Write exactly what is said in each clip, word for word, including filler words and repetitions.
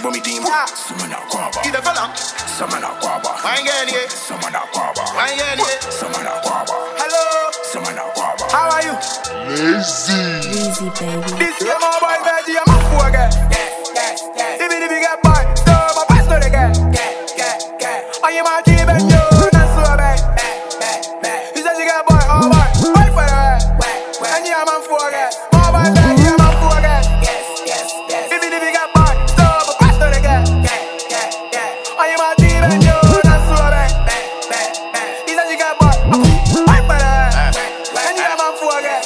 for me team. Someone a guava. Either fella. Someone a guava. I ain't getting it. Someone a guava. I ain't getting it. Someone a guava. Hello. Someone a guava. How are you? Lazy. Lazy baby. This year my boy Veggie, I'm a fool again. Yeah, yeah, yeah. Even if you get boy, so my pastor again. Yeah, yeah, yeah. Are you my team and you? That's so bad. He said she got boy, oh boy, boy for her. And yeah, I'm a fool again. My boy Veggie, I'm a fool again. Yes, yes, yes. Even if you get boy, so my pastor again. Yeah, yeah, yeah. Are you my team and you? That's so bad. He said she got boy, boy for her. And yeah, I'm a fool again.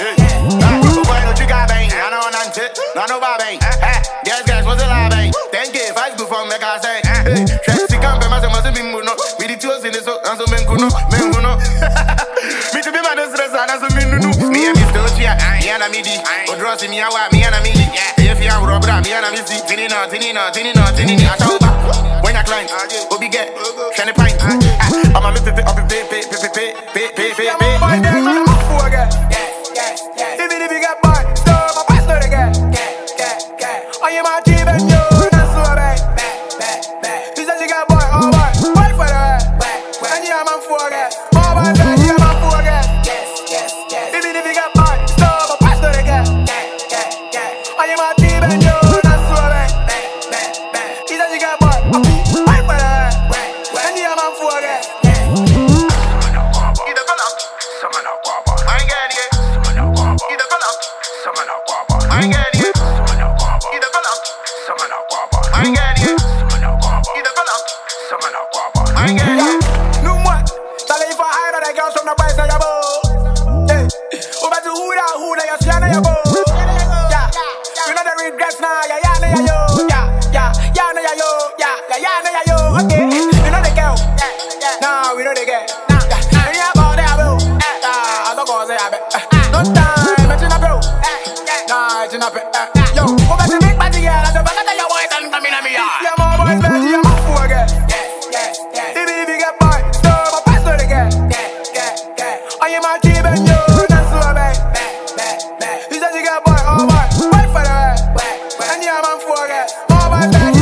No, no, bang. Yes, guys, what's the lie, bang? Thank you, five good for me, I say. She can't be my must be muno. We the two in this, and so men kuno, men kuno. Me to be my distress, and so men no. Me and Mister Chia, I am a midi. Or draw me, I me and a midi. If you are Robert, me and a midi. Tinina, Tinina, Tinina, Tinina, when I climb, Obi get, Shani Pine. I'm a little bit up a pay, pay, pay, pay, pay, pay, pay, pay. I'm a fool again. Even if you get by, stop my pastor again. I am my team and you, that's so bad. He said she got boy, oh boy, boy for her. And yeah, I'm a fool again. Oh boy, yeah, I'm a fool again. Even if you get boy, stop my pastor again. I am my team and you, that's so bad. He said she got boy, boy for her. And yeah, I'm a fool again. Either fella, Someone a guava. I ain't getting it. Someone a guava. Either fella, Someone a guava. I ain't getting it. Someone a guava. Either fella, Someone a guava. I ain't getting it. Someone a guava. Either fella, Someone a guava. I ain't getting it. No more. Tell if I hide that girls from the boys on your boat. Hey, over to who that who that you're seeing on your boat. Yeah, you know the regrets now. Yeah, yeah, yeah, yo. Yeah, yeah, yeah, yeah, yo. Yeah, yeah, yeah, yeah, yo. Okay, you know the girl. Nah, we know the girl. Nah, yeah, yeah, about that bro. Ah, I don't go say I bet. No time, but you know bro. Nah, you know bet. Yo, go back to big party, yeah. That's a back at your boys and come in on me, yeah. Yeah, my boys, baby, I'm a fool again. Even if you get by, stop my pastor again. I am my team and you, that's so bad. He said she got boy, oh boy, boy for her. And yeah, I'm a fool again. Oh boy, baby.